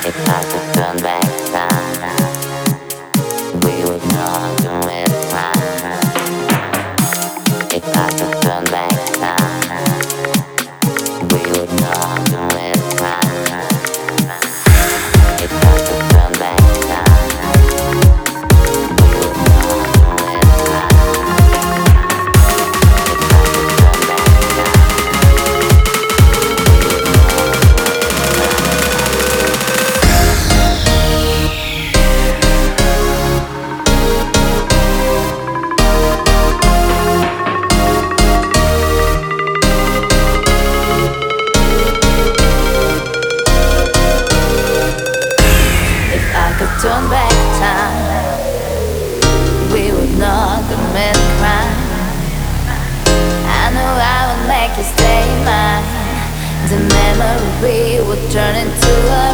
If I could turn back time, we would not commit crime. If I could turn back time, we would not commit crime. If I could turn back time, we would not commit crime. If I could turn back time, we would turn back time, we would not commit crime. I know I would make you stay mine. The memory would turn into a